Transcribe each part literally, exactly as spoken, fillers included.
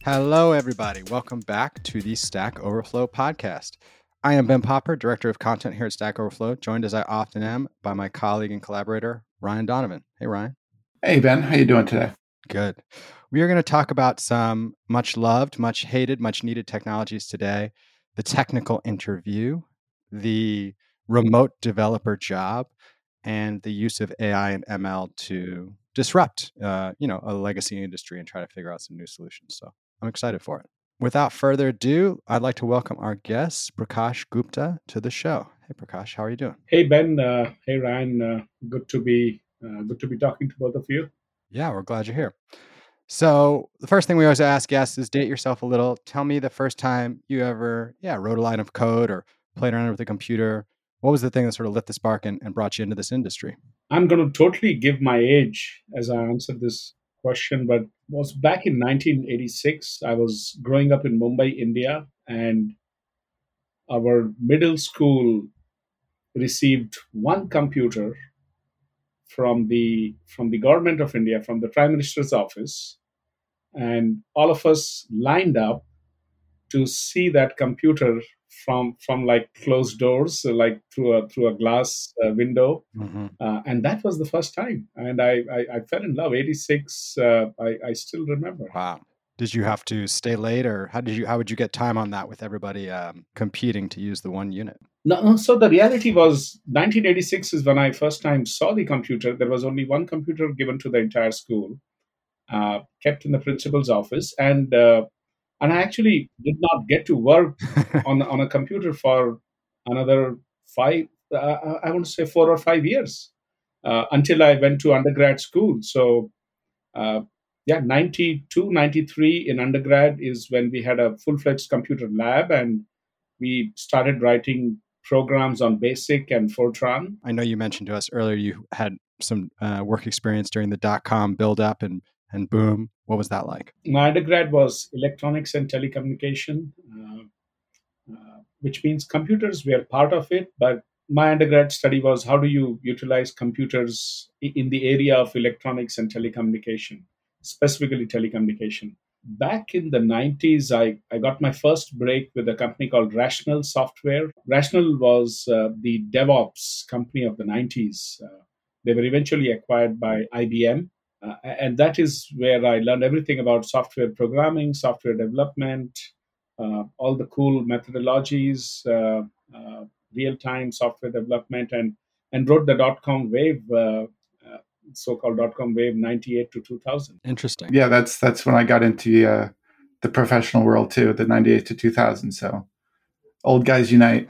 Hello, everybody. Welcome back to the Stack Overflow podcast. I am Ben Popper, Director of Content here at Stack Overflow, joined as I often am by my colleague and collaborator, Ryan Donovan. Hey, Ryan. Hey, Ben. How you doing today? Good. We are going to talk about some much loved, much hated, much needed technologies today. The technical interview, the remote developer job, and the use of A I and M L to disrupt, uh, you know, a legacy industry and try to figure out some new solutions. So I'm excited for it. Without further ado, I'd like to welcome our guest, Prakash Gupta, to the show. Hey, Prakash, how are you doing? Hey, Ben. Uh, hey, Ryan. Uh, good to be uh, good to be talking to both of you. Yeah, we're glad you're here. So the first thing we always ask guests is date yourself a little. Tell me the first time you ever, yeah, wrote a line of code or played around with a computer. What was the thing that sort of lit the spark and, and brought you into this industry? I'm going to totally give my age as I answer this question, but it was back in nineteen eighty-six. I was growing up in Mumbai, India, and our middle school received one computer from the from the government of India, from the Prime Minister's office, and all of us lined up to see that computer from from like closed doors, so like through a through a glass uh, window, Mm-hmm. uh, and that was the first time. And I I, I fell in love. eighty-six. Uh, I I still remember. Wow. Did you have to stay late, or how did you? How would you get time on that with everybody um, competing to use the one unit? No, no, so the reality was nineteen eighty-six is when I first time saw the computer. There was only one computer given to the entire school, uh, kept in the principal's office, and uh, and I actually did not get to work on on a computer for another five. Uh, I want to say four or five years uh, until I went to undergrad school. So uh, yeah, ninety-two, ninety-three in undergrad is when we had a full fledged computer lab, and we started writing programs on BASIC and Fortran. I know you mentioned to us earlier you had some uh, work experience during the dot com build up and and boom. What was that like? My undergrad was electronics and telecommunication, uh, uh, which means computers were part of it. But my undergrad study was how do you utilize computers i- in the area of electronics and telecommunication, specifically telecommunication. Back in the nineties, I, I got my first break with a company called Rational Software. Rational was uh, the DevOps company of the nineties. Uh, they were eventually acquired by I B M. Uh, and that is where I learned everything about software programming, software development, uh, all the cool methodologies, uh, uh, real-time software development, and and wrote the dot com wave, uh, uh, so-called dot com wave, ninety-eight to two thousand. Interesting. Yeah, that's that's when I got into uh, the professional world too, the ninety-eight to two thousand. So old guys unite.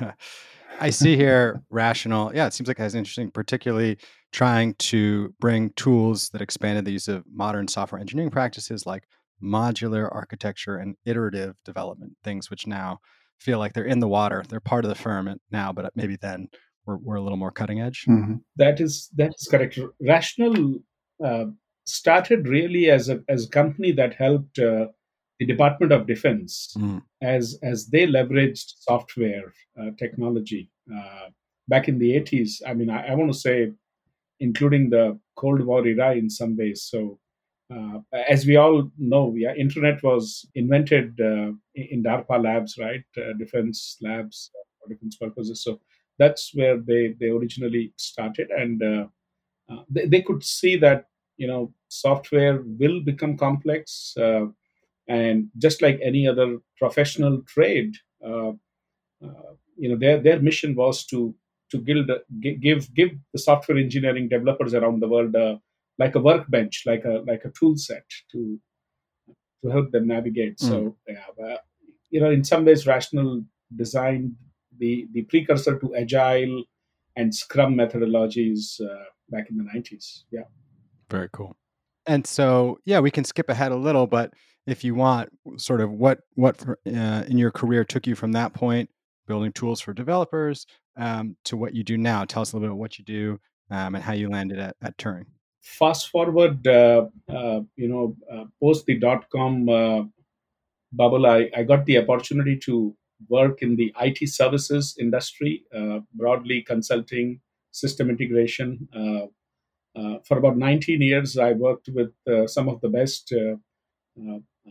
I see here Rational. Yeah, it seems like that's interesting, particularly trying to bring tools that expanded the use of modern software engineering practices like modular architecture and iterative development, things which now feel like they're in the water. They're part of the firm now, but maybe then we're, we're a little more cutting edge. Mm-hmm. That is that is correct. Rational uh, started really as a as a company that helped uh, the Department of Defense Mm. as as they leveraged software uh, technology uh, back in the eighties. I mean, I, I want to say, including the Cold War era in some ways. So, uh, as we all know, yeah, internet was invented uh, in DARPA labs, right? Uh, defense labs for defense purposes. So that's where they they originally started, and uh, uh, they, they could see that you know software will become complex, uh, and just like any other professional trade, uh, uh, you know their their mission was to to build a- gi- give give the software engineering developers around the world uh, like a workbench, like a like a tool set to to help them navigate. Mm. So yeah, uh, you know, in some ways, Rational designed the the precursor to Agile and Scrum methodologies uh, back in the nineties. Yeah. Very cool. And so, yeah, we can skip ahead a little, but if you want, sort of what what for- uh, in your career took you from that point, building tools for developers, um, to what you do now. Tell us a little bit of what you do um, and how you landed at, at Turing. Fast forward, uh, uh, you know, uh, post the dot com uh, bubble, I, I got the opportunity to work in the I T services industry, uh, broadly consulting, system integration. Uh, uh, for about nineteen years, I worked with uh, some of the best uh, uh,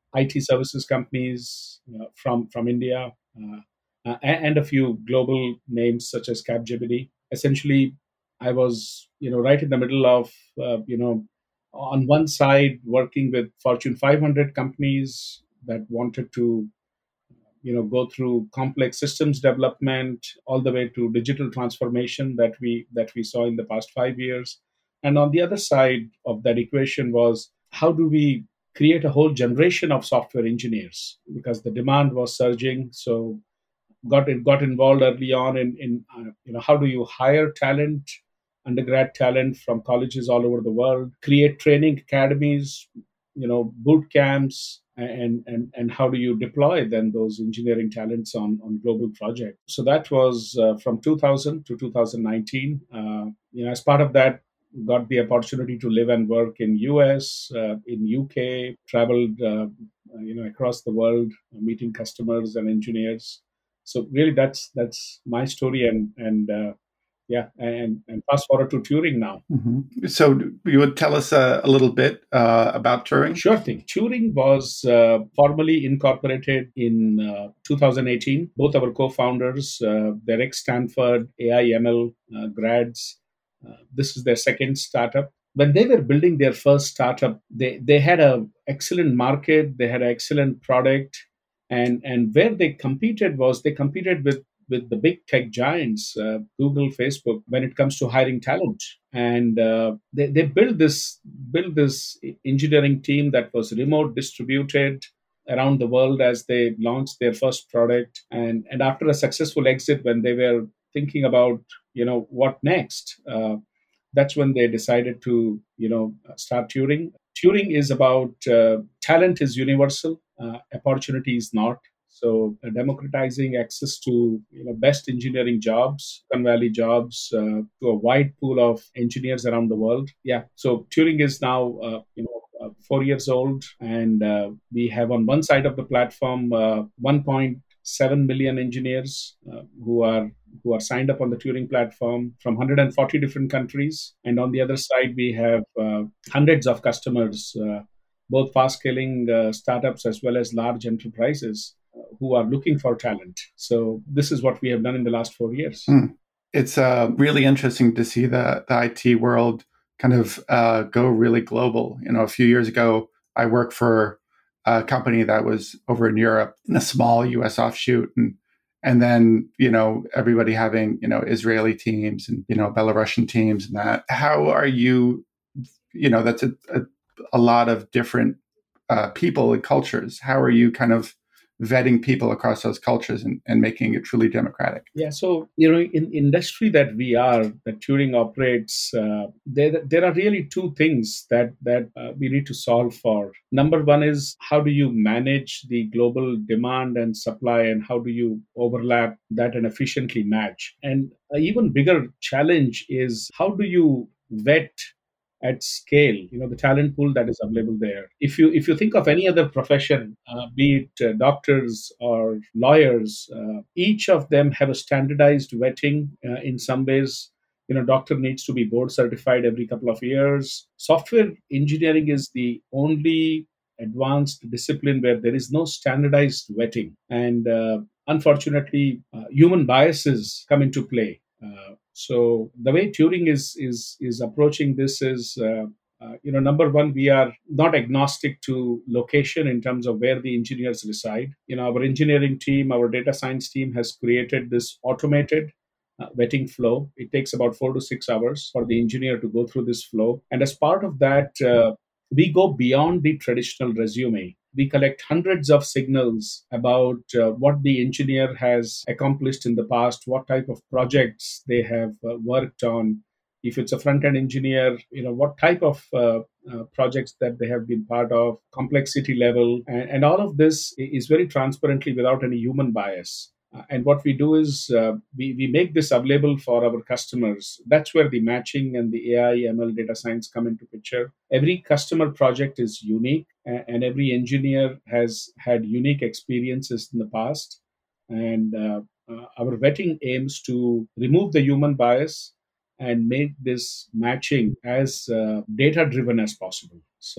I T services companies uh, from from India, uh, uh, and a few global names such as Capgemini. Essentially, I was you know right in the middle of uh, you know on one side working with Fortune five hundred companies that wanted to you know go through complex systems development all the way to digital transformation that we that we saw in the past five years. And on the other side of that equation was, how do we create a whole generation of software engineers, because the demand was surging. So got it got involved early on in in uh, you know how do you hire talent, undergrad talent from colleges all over the world, create training academies, you know boot camps, and and and how do you deploy then those engineering talents on on global projects. So that was uh, from two thousand to two thousand nineteen. Uh, you know as part of that, got the opportunity to live and work in U S, uh, in U K, traveled uh, you know across the world, uh, meeting customers and engineers. So really, that's that's my story, and and uh, yeah, and and fast forward to Turing now. Mm-hmm. So you would tell us uh, a little bit uh, about Turing? Sure thing. Turing was uh, formally incorporated in uh, two thousand eighteen. Both our co-founders, uh, they're ex-Stanford A I M L uh, grads. Uh, this is their second startup. When they were building their first startup, they, they had a excellent market, they had an excellent product, and and where they competed was they competed with with the big tech giants, uh, Google, Facebook, when it comes to hiring talent. And uh, they, they built this built this engineering team that was remote distributed around the world as they launched their first product. And and after a successful exit, when they were thinking about you know what next, uh, that's when they decided to you know start Turing. Turing is about uh, talent is universal, uh, opportunity is not. So uh, democratizing access to you know best engineering jobs, Silicon Valley jobs, uh, to a wide pool of engineers around the world. Yeah. So Turing is now uh, you know uh, four years old, and uh, we have on one side of the platform uh, one point seven million engineers uh, who are who are signed up on the Turing platform from one hundred forty different countries, and on the other side we have uh, hundreds of customers, uh, both fast scaling uh, startups as well as large enterprises uh, who are looking for talent. So this is what we have done in the last four years. Mm. It's uh, really interesting to see the, the I T world kind of uh, go really global. You know, a few years ago, I worked for a company that was over in Europe in a small U S offshoot, and and then you know everybody having you know Israeli teams and you know Belarusian teams and that. How are you? You know, that's a a, a lot of different uh, people and cultures. How are you kind of vetting people across those cultures and, and making it truly democratic? Yeah, so you know, in industry that we are, that Turing operates, uh, there there are really two things that that uh, we need to solve for. Number one is, how do you manage the global demand and supply, and how do you overlap that and efficiently match? And an even bigger challenge is, how do you vet at scale you know the talent pool that is available there. If you if you think of any other profession, uh, be it uh, doctors or lawyers, uh, each of them have a standardized vetting. Uh, in some ways, you know doctor needs to be board certified every couple of years. Software engineering is the only advanced discipline where there is no standardized vetting, and uh, unfortunately uh, human biases come into play. Uh, so the way Turing is is is approaching this is, uh, uh, you know, number one, we are not agnostic to location in terms of where the engineers reside. You know, our engineering team, our data science team has created this automated uh, vetting flow. It takes about four to six hours for the engineer to go through this flow, and as part of that, uh, we go beyond the traditional resume. We collect hundreds of signals about uh, what the engineer has accomplished in the past, what type of projects they have uh, worked on. If it's a front end engineer, you know what type of uh, uh, projects that they have been part of, complexity level, and, and all of this is very transparently without any human bias. Uh, and what we do is, uh, we, we make this available for our customers. That's where the matching and the A I, M L, data science come into picture. Every customer project is unique, a- and every engineer has had unique experiences in the past. And uh, uh, our vetting aims to remove the human bias and make this matching as uh, data driven as possible. So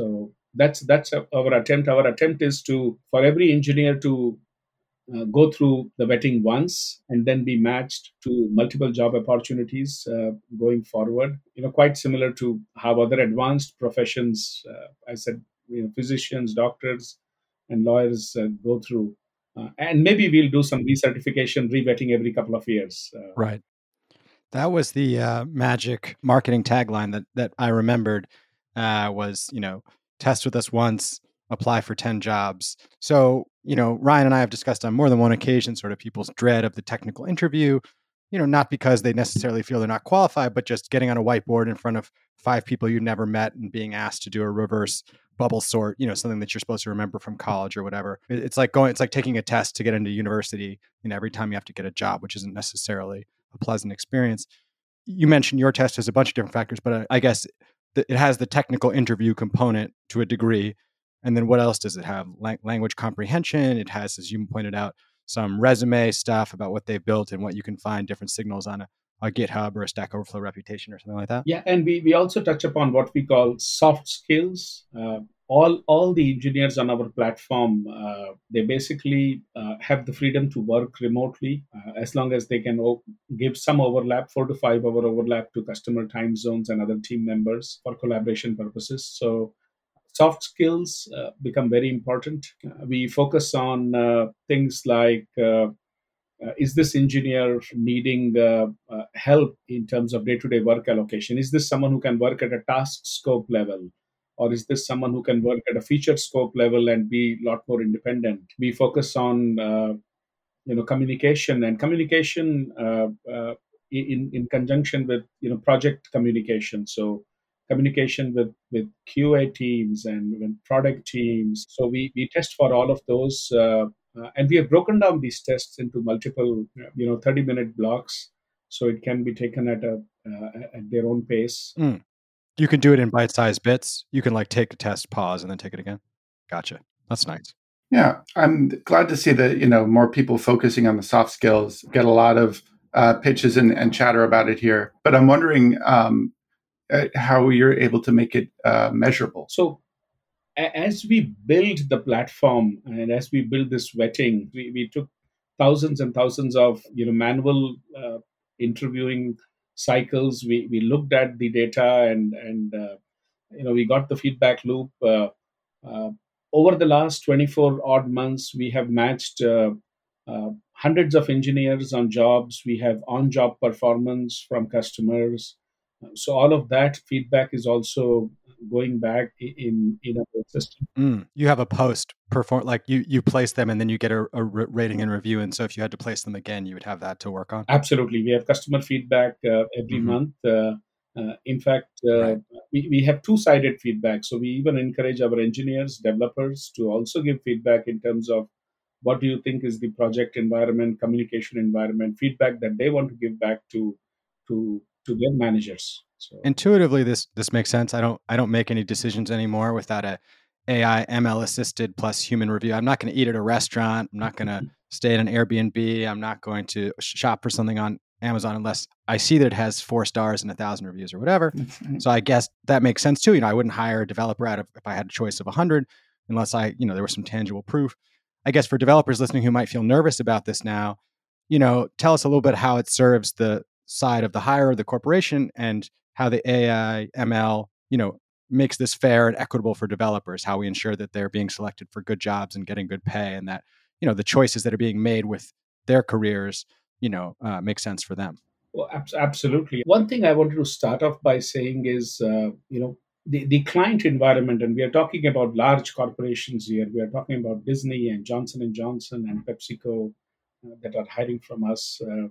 that's that's our attempt. Our attempt is to for every engineer to uh, go through the vetting once and then be matched to multiple job opportunities uh, going forward. You know, quite similar to how other advanced professions, uh, I said, you know, physicians, doctors, and lawyers uh, go through. Uh, and maybe we'll do some recertification, revetting every couple of years. Uh, Right. That was the uh, magic marketing tagline that that I remembered uh, was, you know, test with us once, apply for ten jobs. So, you know, Ryan and I have discussed on more than one occasion sort of people's dread of the technical interview, you know, not because they necessarily feel they're not qualified, but just getting on a whiteboard in front of five people you've never met and being asked to do a reverse bubble sort, you know, something that you're supposed to remember from college or whatever. It- It's like going, it's like taking a test to get into university, you know, every time you have to get a job, which isn't necessarily a pleasant experience. You mentioned your test has a bunch of different factors, but I guess th- it has the technical interview component to a degree. And then what else does it have? Lang- language comprehension. It has, as you pointed out, some resume stuff about what they've built and what you can find different signals on a, a GitHub or a Stack Overflow reputation or something like that. Yeah, and we, we also touch upon what we call soft skills. Uh, all all the engineers on our platform, uh, they basically uh, have the freedom to work remotely uh, as long as they can o- give some overlap, four to five hour overlap to customer time zones and other team members for collaboration purposes. So soft skills uh, become very important. Uh, we focus on uh, things like uh, uh, is this engineer needing uh, uh, help in terms of day-to-day work allocation? Is this someone who can work at a task scope level, or is this someone who can work at a feature scope level and be a lot more independent? We focus on uh, you know communication and communication uh, uh, in in conjunction with you know project communication. So communication with with Q A teams and with product teams. So we we test for all of those, uh, uh, and we have broken down these tests into multiple you know thirty minute blocks, so it can be taken at a uh, at their own pace. Mm. You can do it in bite-sized bits. You can like take a test, pause, and then take it again. Gotcha. That's nice. Yeah, I'm glad to see that, you know, more people focusing on the soft skills. Get a lot of uh, pitches and, and chatter about it here. But I'm wondering um, uh, how you're able to make it uh, measurable. So a- as we build the platform and as we build this vetting, we, we took thousands and thousands of you know manual uh, interviewing cycles. We we looked at the data and and uh, you know we got the feedback loop. Uh, uh, over the last twenty-four odd months, we have matched uh, uh, hundreds of engineers on jobs. We have on-job performance from customers. So all of that feedback is also going back i- in in our system. Mm. You have a post perform like you you place them and then you get a, a r- rating and review. And so if you had to place them again, you would have that to work on. Absolutely, we have customer feedback uh, every Mhm. month. Uh, uh, in fact, uh, Right. we, we have two-sided feedback. So we even encourage our engineers, developers to also give feedback in terms of what do you think is the project environment, communication environment, feedback that they want to give back to to to their managers. So Intuitively, this this makes sense. I don't I don't make any decisions anymore without a AI M L assisted plus human review. I'm not going to eat at a restaurant. I'm not going to stay at an Airbnb. I'm not going to shop for something on Amazon unless I see that it has four stars and a thousand reviews or whatever. So I guess that makes sense too. You know, I wouldn't hire a developer out of if I had a choice of a hundred unless I, you know, there was some tangible proof. I guess for developers listening who might feel nervous about this now, you know, tell us a little bit how it serves the side of the hire, the corporation, and how the A I M L, you know, makes this fair and equitable for developers, how we ensure that they're being selected for good jobs and getting good pay, and that, you know, the choices that are being made with their careers, you know, uh, make sense for them. well, abs- absolutely. One thing I wanted to start off by saying is, uh, you know, the, the client environment, and we are talking about large corporations here. We are talking about Disney and Johnson and Johnson and PepsiCo uh, that are hiring from us. Uh,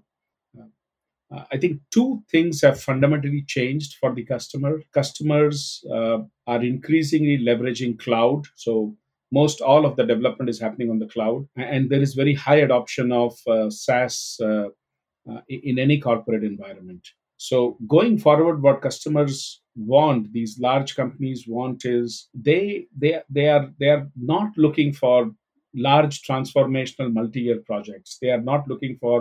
uh, I think two things have fundamentally changed for the customer. Customers uh, are increasingly leveraging cloud. So most all of the development is happening on the cloud, and there is very high adoption of uh, SaaS uh, uh, in any corporate environment. So going forward, what customers want, these large companies want, is they they they are they are not looking for large transformational multi-year projects. They are not looking for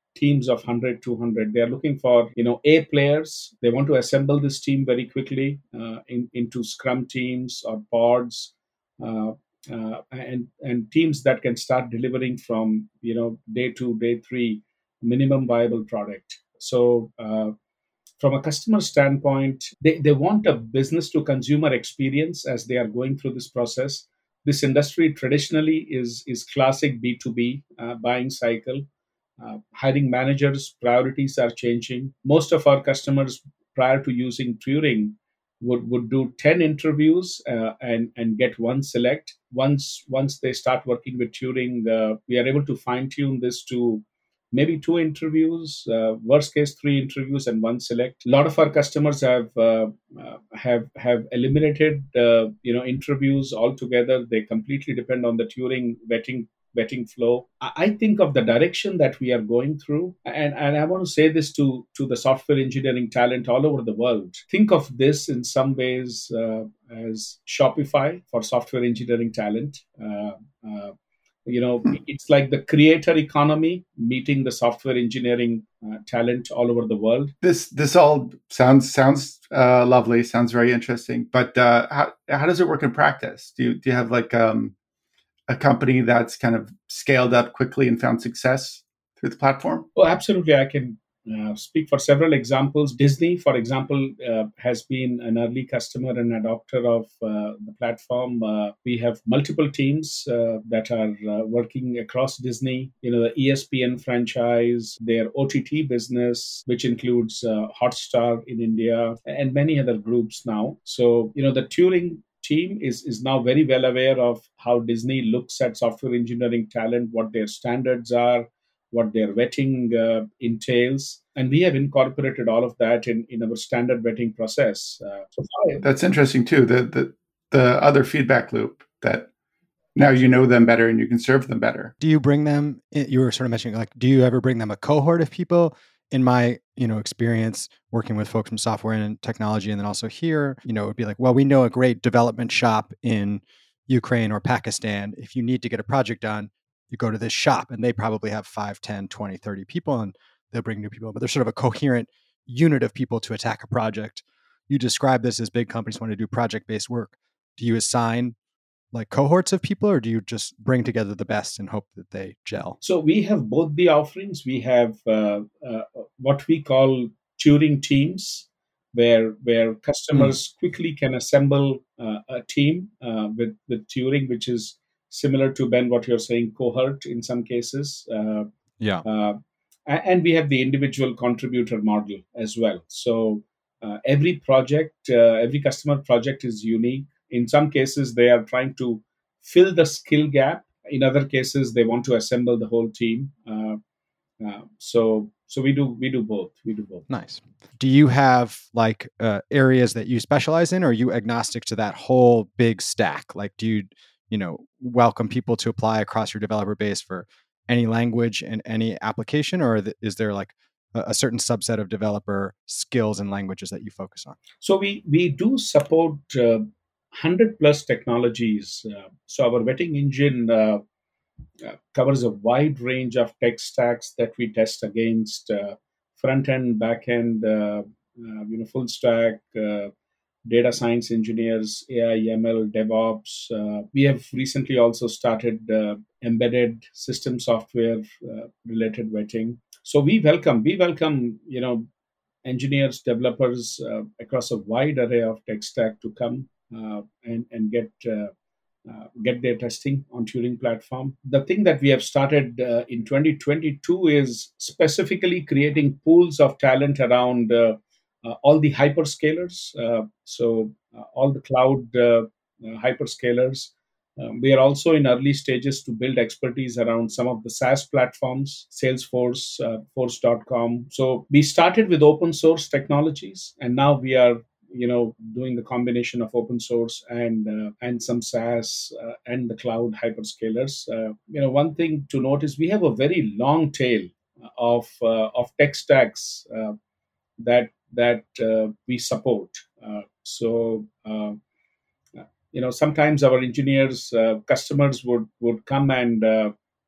teams of one hundred, two hundred. They are looking for, you know, A players. They want to assemble this team very quickly uh, in, into scrum teams or pods, uh, uh, and and teams that can start delivering from, you know, day two, day three, minimum viable product. So uh, from a customer standpoint, they, they want a business to consumer experience as they are going through this process. This industry traditionally is is classic B two B uh, buying cycle. Uh, hiring managers' priorities are changing. Most of our customers, prior to using Turing, would, would do ten interviews uh, and, and get one select. Once once they start working with Turing, uh, we are able to fine tune this to maybe two interviews, uh, worst case three interviews and one select. A lot of our customers have uh, uh, have have eliminated uh, you know interviews altogether. They completely depend on the Turing vetting vetting flow. I I think of the direction that we are going through, and, and I want to say this to, to the software engineering talent all over the world. Think of this in some ways uh, as Shopify for software engineering talent. Uh, uh, you know, it's like the creator economy meeting the software engineering uh, talent all over the world. This this all sounds sounds uh, lovely. Sounds very interesting. But uh, how how does it work in practice? Do you do you have like um, a company that's kind of scaled up quickly and found success through the platform? Oh, absolutely. I can uh, speak for several examples. Disney, for example, uh, has been an early customer and adopter of uh, the platform. Uh, we have multiple teams uh, that are uh, working across Disney. You know, the E S P N franchise, their O T T business, which includes uh, Hotstar in India, and many other groups now. So, you know, the Turing team is, is now very well aware of how Disney looks at software engineering talent, what their standards are, what their vetting uh, entails. And we have incorporated all of that in, in our standard vetting process. Uh, so far, That's interesting too. The, the the other feedback loop that now you know them better and you can serve them better. Do you bring them, you were sort of mentioning, like, do you ever bring them a cohort of people? In my, you know, experience working with folks from software and technology, and then also here, you know, it would be like, well, we know a great development shop in Ukraine or Pakistan. If you need to get a project done, you go to this shop and they probably have five, ten, twenty, thirty people, and they'll bring new people, but they're sort of a coherent unit of people to attack a project. You describe this as big companies want to do project-based work. Do you assign like cohorts of people, or do you just bring together the best and hope that they gel? So we have both the offerings. We have uh, uh, what we call Turing teams, where where customers mm. quickly can assemble uh, a team uh, with with Turing, which is similar to, Ben, what you're saying, cohort in some cases. Uh, yeah. Uh, and we have the individual contributor model as well. So uh, every project, uh, every customer project is unique. In some cases, they are trying to fill the skill gap. In other cases, they want to assemble the whole team. Uh, uh, so, so we do we do both. We do both. Nice. Do you have like uh, areas that you specialize in, or are you agnostic to that whole big stack? Like, do you, you know, welcome people to apply across your developer base for any language and any application, or is there like a, a certain subset of developer skills and languages that you focus on? So we we do support uh, one hundred plus technologies. Uh, so our vetting engine uh, uh, covers a wide range of tech stacks that we test against: uh, front end, back end, uh, uh, you know, full stack. Uh, data science engineers, A I, M L, DevOps. Uh, we have recently also started uh, embedded system software uh, related vetting. So we welcome, we welcome, you know, engineers, developers uh, across a wide array of tech stack to come uh, and, and get uh, uh, get their testing on Turing platform. The thing that we have started uh, in twenty twenty-two is specifically creating pools of talent around uh, uh, all the hyperscalers. Uh, so uh, all the cloud uh, uh, hyperscalers. Um, we are also in early stages to build expertise around some of the SaaS platforms, Salesforce, uh, Force dot com. So we started with open source technologies, and now we are, you know, doing the combination of open source and uh, and some SaaS uh, and the cloud hyperscalers. Uh, you know, one thing to note is we have a very long tail of uh, of tech stacks uh, that that uh, we support. Uh, so. Uh, you know, sometimes our engineers, uh, customers would would come and uh,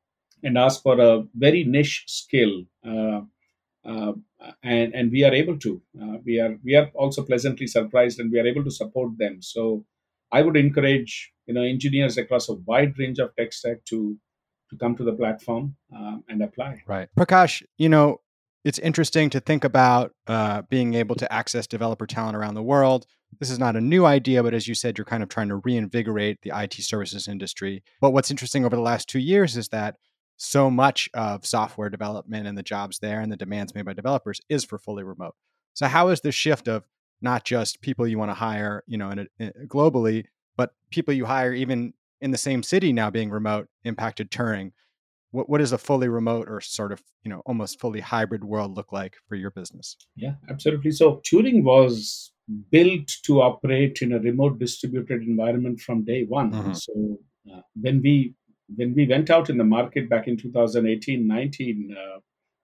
and ask for a very niche skill. Uh, uh, and and we are able to. Uh, we are we are also pleasantly surprised, and we are able to support them. So I would encourage you know engineers across a wide range of tech stack to to come to the platform um, and apply. Right. Prakash, you know, it's interesting to think about uh, being able to access developer talent around the world. This is not a new idea, but as you said, you're kind of trying to reinvigorate the I T services industry. But what's interesting over the last two years is that so much of software development and the jobs there and the demands made by developers is for fully remote. So how is the shift of not just people you want to hire, you know, in a, in, globally, but people you hire even in the same city now being remote impacted Turing? What what does a fully remote or sort of, you know, almost fully hybrid world look like for your business? Yeah, absolutely. So Turing was built to operate in a remote distributed environment from day one. Mhm. So uh, when we when we went out in the market back in two thousand eighteen nineteen, uh,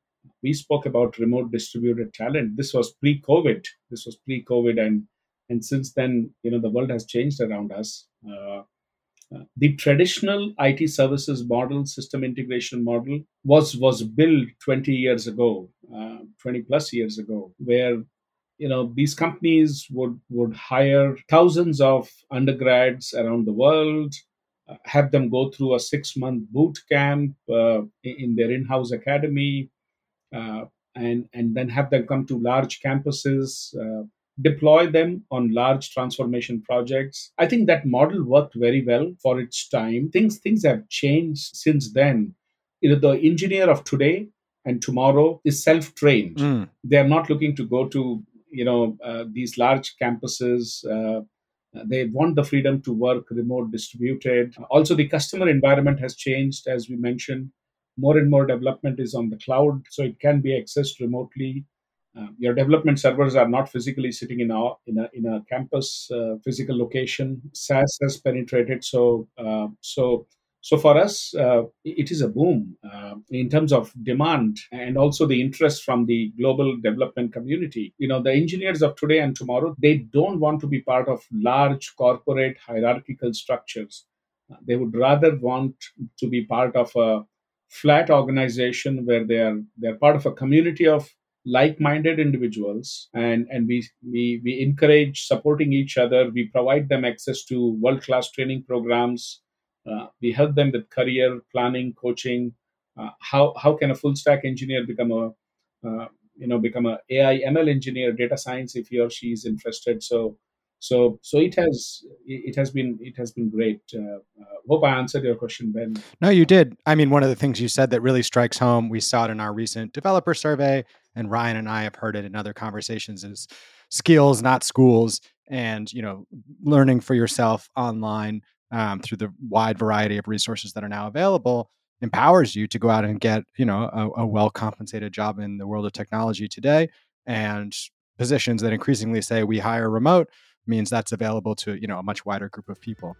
we spoke about remote distributed talent. This was pre-COVID. This was pre-COVID, and and since then, you know, the world has changed around us. Uh, uh, the traditional I T services model, system integration model, was was built twenty years ago, uh, twenty plus years ago, where you know these companies would would hire thousands of undergrads around the world, uh, have them go through a six month boot camp uh, in in their in-house academy, uh, and and then have them come to large campuses, uh, deploy them on large transformation projects. I think that model worked very well for its time. Things things have changed since then. You know, the engineer of today and tomorrow is self-trained. Mm. They are not looking to go to you know uh, these large campuses. Uh, they want the freedom to work remote distributed. Also, the customer environment has changed, as we mentioned. More and more development is on the cloud, so it can be accessed remotely. Uh, your development servers are not physically sitting in a in a in a campus uh, physical location. SaaS has penetrated, so uh, so so for us, uh, it is a boom uh, in terms of demand and also the interest from the global development community. You know, the engineers of today and tomorrow, they don't want to be part of large corporate hierarchical structures. Uh, they would rather want to be part of a flat organization where they are they're part of a community of like-minded individuals, and and we we we encourage supporting each other. We provide them access to world-class training programs. Uh, we help them with career planning, coaching. Uh, how how can a full stack engineer become a uh, you know become a AI M L engineer, data science, if he or she is interested. So so so it has it has been it has been great. Uh, uh, hope I answered your question, Ben. No, you did. I mean, one of the things you said that really strikes home, we saw it in our recent developer survey, and Ryan and I have heard it in other conversations, is skills, not schools, and you know, learning for yourself online um, through the wide variety of resources that are now available empowers you to go out and get you know a, a well compensated job in the world of technology today. And positions that increasingly say we hire remote means that's available to you know a much wider group of people.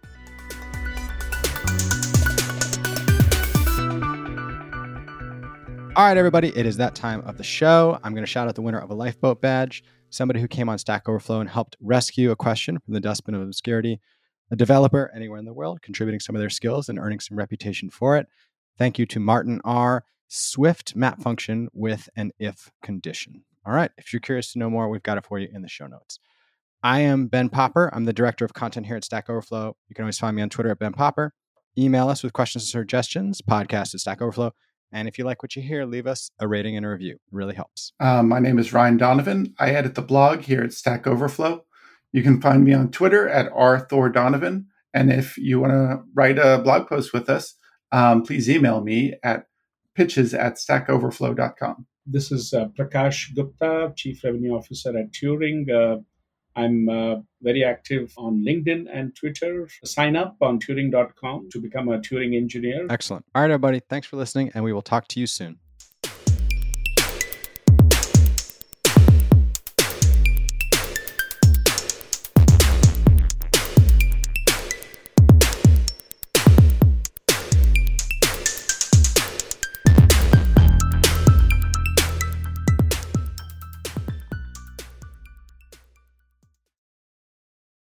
All right, everybody, it is that time of the show. I'm going to shout out the winner of a Lifeboat badge, somebody who came on Stack Overflow and helped rescue a question from the dustbin of obscurity, a developer anywhere in the world contributing some of their skills and earning some reputation for it. Thank you to Martin R. Swift map function with an if condition. All right, if you're curious to know more, we've got it for you in the show notes. I am Ben Popper. I'm the director of content here at Stack Overflow. You can always find me on Twitter at Ben Popper. Email us with questions and suggestions, podcast at Stack Overflow. And if you like what you hear, leave us a rating and a review. It really helps. Um, my name is Ryan Donovan. I edit the blog here at Stack Overflow. You can find me on Twitter at r thor donovan. And if you want to write a blog post with us, um, please email me at pitches at stack overflow dot com. This is uh, Prakash Gupta, Chief Revenue Officer at Turing. Uh, I'm uh, very active on LinkedIn and Twitter. Sign up on turing dot com to become a Turing engineer. Excellent. All right, everybody. Thanks for listening, and we will talk to you soon.